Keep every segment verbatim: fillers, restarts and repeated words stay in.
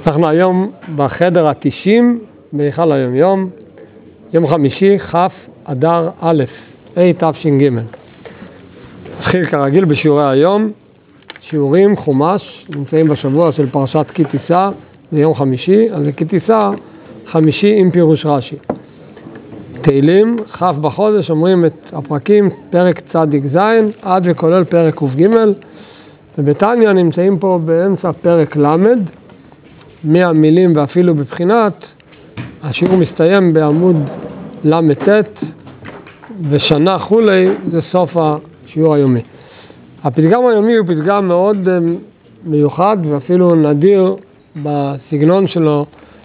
אנחנו היום בחדר ה-תשעים בהיכל היום יום, יום חמישי, כ' אדר א', ה' תש"ג. נתחיל כרגיל בשיעורי היום, שיעורים חומש, נמצאים בשבוע של פרשת כי תישא, זה יום חמישי, אז זה כי תישא חמישי עם פירוש רש"י. תהילים, כ' בחודש, אומרים את הפרקים, פרק צדיק ז' עד וכולל פרק ק"ג, ובתניא נמצאים פה באמצע פרק ל', מאה מילים ואפילו בבחינת, השיעור מסתיים בעמוד ל"ט, ושנה חולי, זה סוף השיעור היומי. הפתגם היומי הוא פתגם מאוד מיוחד ואפילו נדיר בסגנון שלו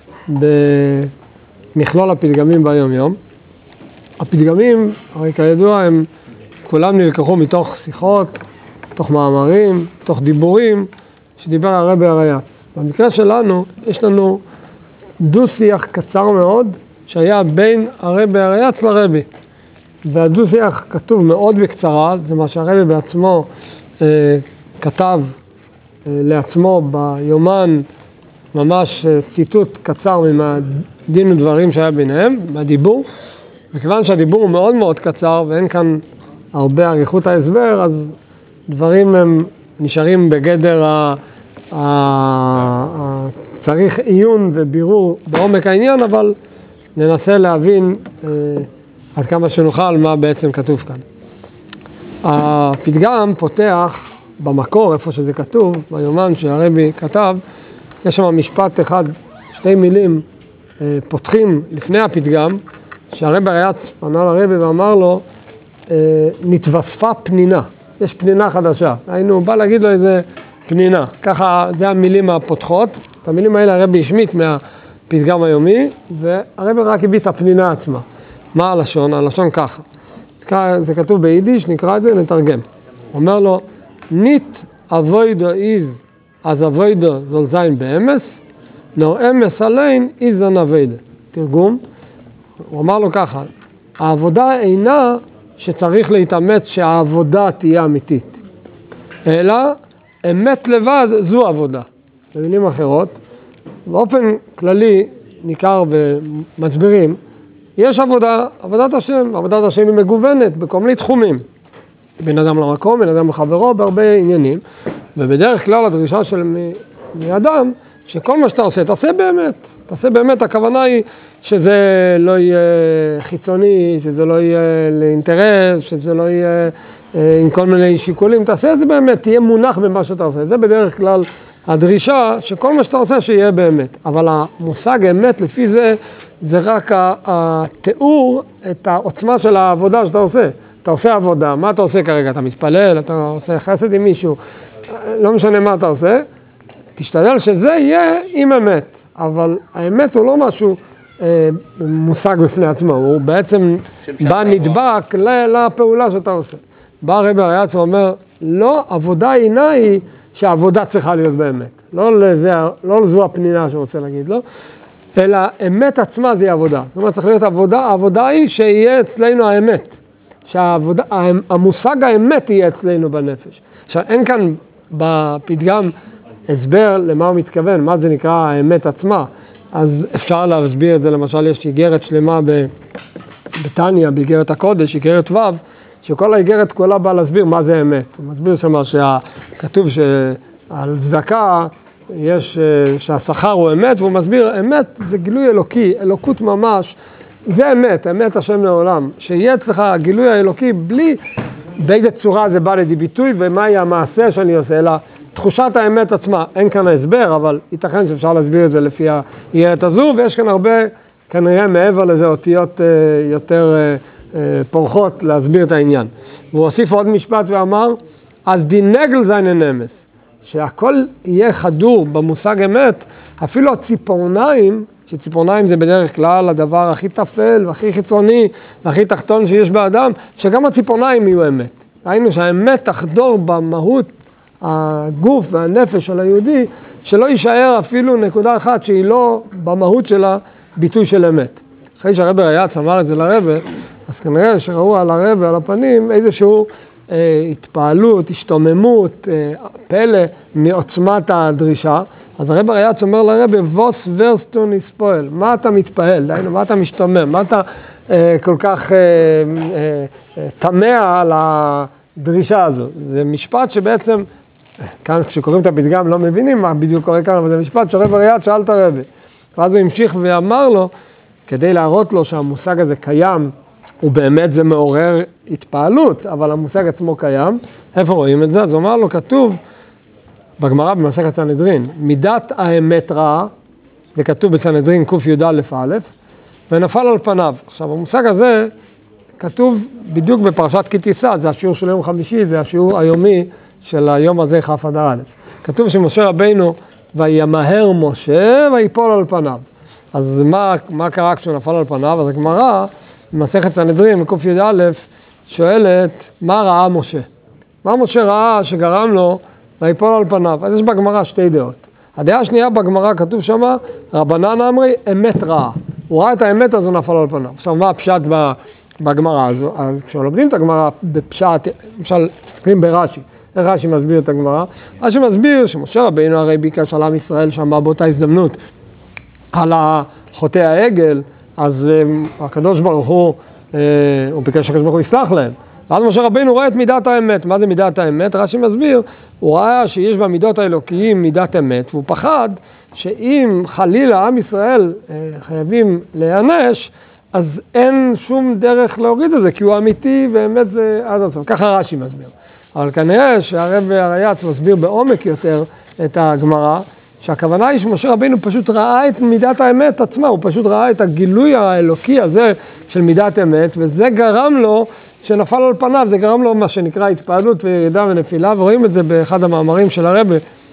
במכלול הפתגמים ביום יום. הפתגמים, הרי כידוע, הם כולם נלקחו מתוך שיחות, מתוך מאמרים, מתוך דיבורים שדיבר הרבי הריי"צ. במקרה שלנו יש לנו דו-שיח קצר מאוד שהיה בין הרבי הריי"צ לרבי. והדו-שיח כתוב מאוד בקצרה, זה מה שהרבי בעצמו אה, כתב אה, לעצמו ביומן, ממש אה, ציטוט קצר מהדין ודברים שהיה ביניהם, מהדיבור. וכיוון שהדיבור הוא מאוד מאוד קצר ואין כאן הרבה אריכות ההסבר, אז דברים הם נשארים בגדר ה... ה... ה... צריך עיון ובירור בעומק העניין, אבל ננסה להבין אה, עד כמה שנוכל מה בעצם כתוב כאן. הפתגם פותח במקור, איפה שזה כתוב, ביומן שהרבי כתב, יש שם משפט אחד, שתי מילים אה, פותחים לפני הפתגם, שהרבי הריי"צ פנה לרבי ואמר לו, אה, נתווספה פנינה, יש פנינה חדשה. היינו, בא להגיד לו איזה פנינה, ככה זה המילים הפותחות. את המילים האלה הרבי השמיט מהפתגם היומי, והרבי רק הביא את הפנינה עצמה. מה הלשון? הלשון ככה. זה כתוב ביידיש, נקרא את זה, נתרגם. אומר לו, ניט אבוידו איז, אז אבוידו זול זין באמס, נור אמס עליין איזן אבוידו. תרגום. הוא אמר לו ככה, העבודה אינה שצריך להתאמץ שהעבודה תהיה אמיתית, אלא אמת לבד זו עבודה. במילים אחרות, באופן כללי ניכר ומסבירים, יש עבודה, עבודת השם, עבודת השם היא מגוונת בכל מיני תחומים. בין אדם למקום, בין אדם לחברו, בהרבה עניינים, ובדרך כלל הדרישה של מאדם, שכל מה שאתה עושה, תעשה באמת. תעשה באמת, הכוונה היא שזה לא יהיה חיצוני, שזה לא יהיה לאינטרס, שזה לא יהיה עם כל מיני שיקולים, תעשה את זה באמת, תהיה מונח במה שאתה עושה. זה בדרך כלל הדרישה שכל מה שאתה עושה שיהיה באמת. אבל המושג אמת לפי זה, זה רק התיאור, את העוצמה של העבודה שאתה עושה. אתה עושה עבודה, מה אתה עושה כרגע? אתה מתפלל, אתה עושה חסד עם מישהו, לא משנה מה אתה עושה, תשתדל שזה יהיה עם אמת. אבל האמת הוא לא משהו אה, מושג בפני עצמו, הוא בעצם בא נדבק לפעולה שאתה עושה. בא הרבי הריי"צ ואומר, לא, עבודה אינה היא שהעבודה צריכה להיות באמת. לא לזה, לא לזו הפנינה שרוצה להגיד, לא? אלא אמת עצמה זה עבודה. זאת אומרת, צריך להיות עבודה, העבודה היא שיהיה אצלנו האמת. שהעבודה, המושג האמת יהיה אצלנו בנפש. עכשיו, אין כאן בפתגם הסבר למה הוא מתכוון, מה זה נקרא האמת עצמה. אז אפשר להסביר את זה, למשל יש איגרת שלמה בתניא, באיגרת הקודש, איגרת ו', שכל האיגרת כולה באה להסביר מה זה אמת. הוא מסביר שמה שכתוב שעל צדקה יש, שהשכר הוא אמת, והוא מסביר, אמת זה גילוי אלוקי, אלוקות ממש, זה אמת, אמת השם לעולם. שיהיה אצלך הגילוי האלוקי בלי באיזה צורה זה בא לידי ביטוי, ומהי המעשה שאני עושה, אלא תחושת האמת עצמה. אין כאן הסבר, אבל ייתכן שאפשר להסביר את זה לפי האיגרת הזו, ויש כאן הרבה, כנראה מעבר לזה, אותיות יותר פורחות להסביר את העניין. והוא הוסיף עוד משפט ואמר, אז די נגל זיין אמס, שהכל יהיה חדור במושג אמת, אפילו הציפורניים, שציפורניים זה בדרך כלל הדבר הכי תפל והכי חיצוני והכי תחתון שיש באדם, שגם הציפורניים יהיו אמת. ראינו שהאמת תחדור במהות הגוף והנפש של היהודי, שלא יישאר אפילו נקודה אחת שהיא לא במהות שלה ביטוי של אמת. אחרי שהרבי הריי"צ אמר את זה לרבי, אז כנראה שראו על הרבי, על הפנים, איזשהו אה, התפעלות, השתוממות, אה, פלא מעוצמת הדרישה, אז הרב הרי"צ אומר לרב, ווס ורסטו נספועל, מה אתה מתפעל, דיינו, מה אתה משתומם, מה אתה אה, כל כך אה, אה, תמה על הדרישה הזו. זה משפט שבעצם, כאן כשקוראים את הפתגם לא מבינים מה בדיוק קורה כאן, אבל זה משפט שהרב הרי"צ שאל את הרב. ואז הוא המשיך ואמר לו, כדי להראות לו שהמושג הזה קיים, ובאמת זה מעורר התפעלות, אבל המושג עצמו קיים. איפה רואים את זה? אז הוא אמר לו, כתוב בגמרא במסכת סנהדרין, מידת האמת רעה, זה כתוב בסנהדרין קי"א, ונפל על פניו. עכשיו, המושג הזה כתוב בדיוק בפרשת כי תישא, זה השיעור של יום חמישי, זה השיעור היומי של היום הזה כ' אדר א'. כתוב שמשה רבינו, וימהר משה ויפול על פניו. אז מה, מה קרה כשהוא נפל על פניו? אז הגמרא, במסכת סנהדרין, בקי"א, שואלת, מה ראה משה? מה משה ראה שגרם לו ויפול על פניו? אז יש בגמרא שתי דעות. הדעה השנייה בגמרא כתוב שמה, רבנן אמרי, אמת רעה. הוא ראה את האמת, אז הוא נפל על פניו. עכשיו, מה הפשט בגמרא הזו? אז כשלומדים את הגמרא בפשט, למשל, מסתכלים ברש"י, איך רש"י מסביר את הגמרא? רש"י מסביר שמשה רבינו הרי ביקש על עם ישראל שם באותה הזדמנות, על חוטאי העגל, אז הקדוש ברוך הוא, הוא ביקש שהקדוש ברוך הוא יסלח להם. ואז משה רבינו רואה את מידת האמת. מה זה מידת האמת? רש"י מסביר, הוא ראה שיש במידות האלוקיים מידת אמת, והוא פחד שאם חלילה עם ישראל חייבים להיענש, אז אין שום דרך להוריד את זה, כי הוא אמיתי ואמת זה עד הסוף. ככה רש"י מסביר. אבל כנראה שהרב הרי"צ מסביר בעומק יותר את הגמרא, שהכוונה היא שמשה רבינו פשוט ראה את מידת האמת עצמה, הוא פשוט ראה את הגילוי האלוקי הזה של מידת אמת, וזה גרם לו שנפל על פניו, זה גרם לו מה שנקרא התפעלות וירידה ונפילה, ורואים את זה באחד המאמרים של הרב,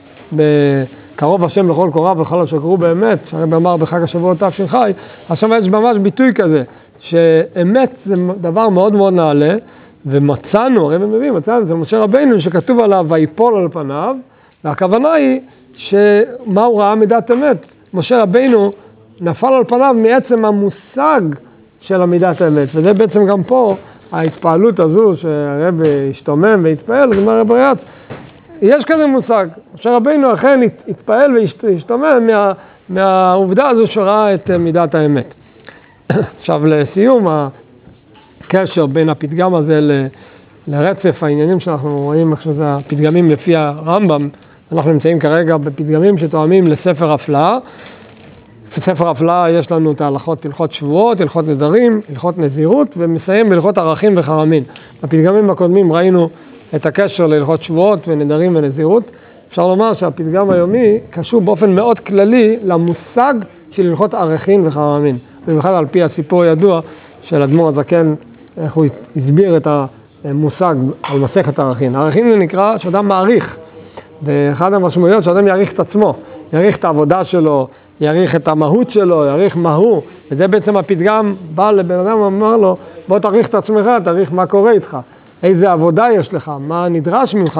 בקרוב השם לכל קוראיו וכל אשר קראו באמת, שהרב אמר בחג השבועות תש"ח, אז שם יש ממש ביטוי כזה, שאמת זה דבר מאוד מאוד נעלה, ומצאנו, הרב מביא, מצאנו, זה משה רבינו שכתוב עליו ויפול על פניו, והכוונה היא שמה הוא ראה מידת אמת? משה רבינו נפל על פניו מעצם המושג של המידת האמת, וזה בעצם גם פה ההתפעלות הזו שהרב השתומם והתפעל, זה מה הרב הרי"צ, יש כזה מושג, משה רבינו אכן התפעל והשתומם מה, מהעובדה הזו שראה את מידת האמת. עכשיו לסיום, הקשר בין הפתגם הזה ל, לרצף העניינים שאנחנו רואים, איך שזה הפתגמים לפי הרמב"ם, אנחנו נמצאים כרגע בפתגמים שתואמים לספר הפלאה. בספר הפלאה יש לנו את ההלכות, הלכות שבועות, הלכות נדרים, הלכות נזירות, ומסיים בהלכות ערכים וחרמין. בפתגמים הקודמים ראינו את הקשר להלכות שבועות ונדרים ונזירות. אפשר לומר שהפתגם היומי קשור באופן מאוד כללי למושג של הלכות ערכים וחרמין. במיוחד על פי הסיפור הידוע של אדמו"ר הזקן, איך הוא הסביר את המושג על מסכת ערכים. ערכים זה נקרא שאדם מעריך. ואחד המשמעויות שאדם יעריך את עצמו, יעריך את העבודה שלו, יעריך את המהות שלו, יעריך מה הוא, וזה בעצם הפתגם בא לבן אדם ואומר לו, בוא תעריך את עצמך, תעריך מה קורה איתך, איזה עבודה יש לך, מה נדרש ממך.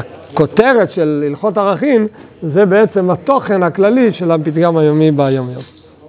הכותרת של הלכות ערכים זה בעצם התוכן הכללי של הפתגם היומי ביום יום.